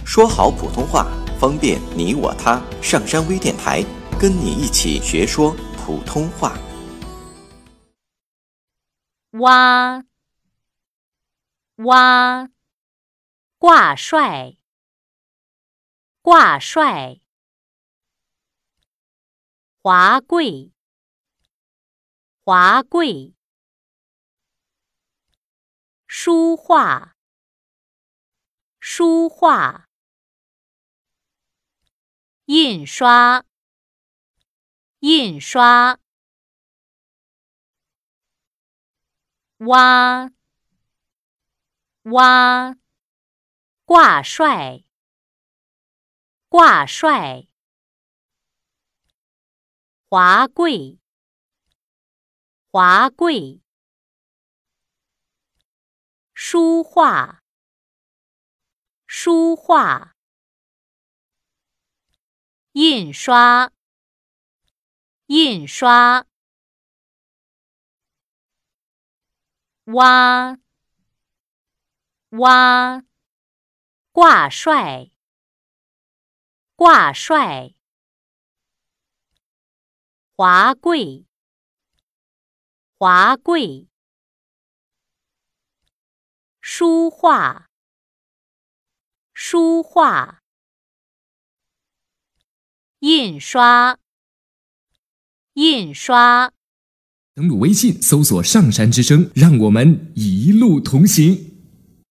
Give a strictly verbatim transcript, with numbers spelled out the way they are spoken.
说好普通话，方便你我他。上山微电台，跟你一起学说普通话。 蛙，蛙，挂帅，挂帅。华贵，华贵。书画，书画。印刷，印刷。蛙，蛙，挂帅，挂帅。华贵，华贵。书画，书画。印刷，印刷。蛙，蛙，挂帅，挂帅。华贵，华贵。书画，书画。印刷，印刷。 登录微信搜索上山之声，让我们一路同行。